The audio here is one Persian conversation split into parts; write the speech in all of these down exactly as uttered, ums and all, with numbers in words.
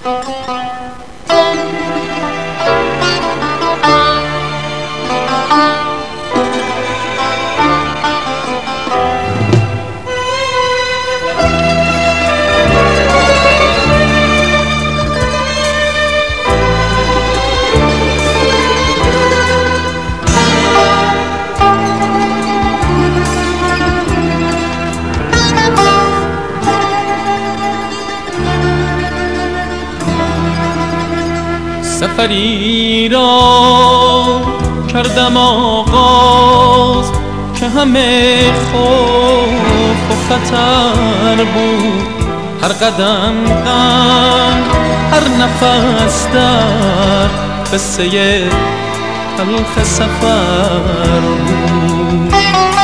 سفری را کردم آغاز که همه خوف و خطر بود، هر قدم غم، هر نفس در قصه تلخ سفر بود.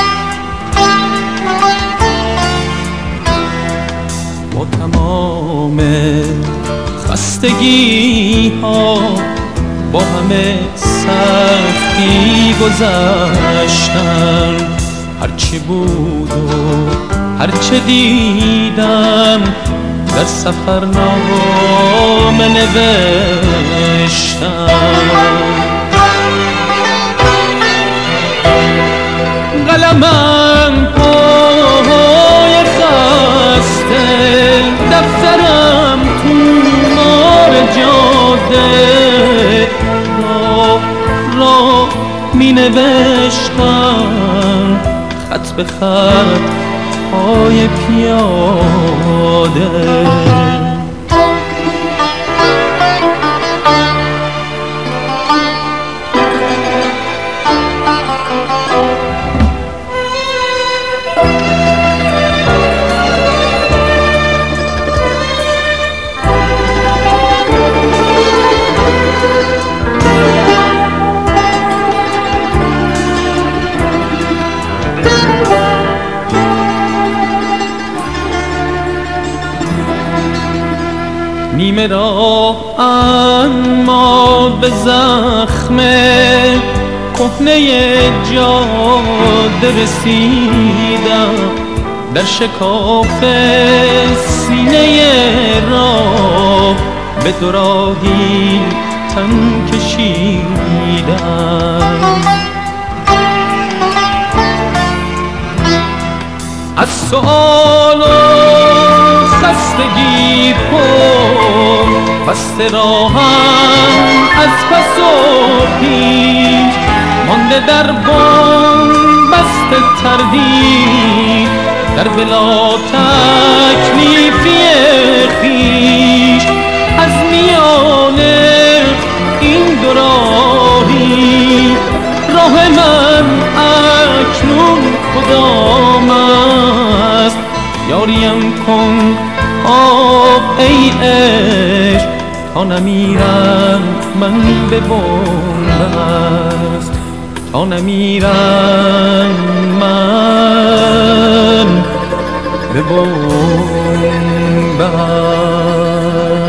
با تمام خستگی ها، با همه سختی گذشتم، هرچی بود و هرچه دیدم در سفرنامه نوشتم. قلمم پای خسته، دفترم تو مار جاده، راه راه می نوشتم خط به خط پای پیاده. نیمه راه اما به زخم کهنه جاده رسیدم، در شکاف سینه راه به دو راهی تن کشیدم. از سؤال و خستگی پر بسته راهم، از پس و پیش مانده در بام بسته تردید، در بلا تکلیفی خویش از میان این دو راهی. راه من اکنون کدام است؟ یاریم کن آب ای عشق، تا نمیرم من به بنبست، تا نمیرم من به بنبست.